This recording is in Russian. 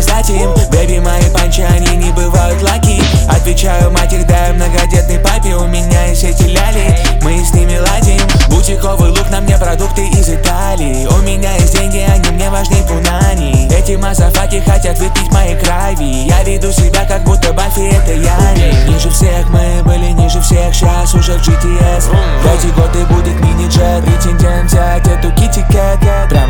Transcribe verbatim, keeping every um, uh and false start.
раздать им. Бэби, мои панчи, они не бывают лаки. Отвечаю, мать их, дай многодетной папе. У меня есть эти ляли, мы с ними ладим. Бутиковый лук, на мне продукты из Италии. У меня есть деньги, они мне важнее пунани. Эти мазафаки хотят выпить моей крови. Я веду себя, как будто Баффи, это я не. Ниже всех мы были, ниже всех, сейчас уже в джи ти эс. В эти годы будет мини-джет, претендент взять эту китти-кэт.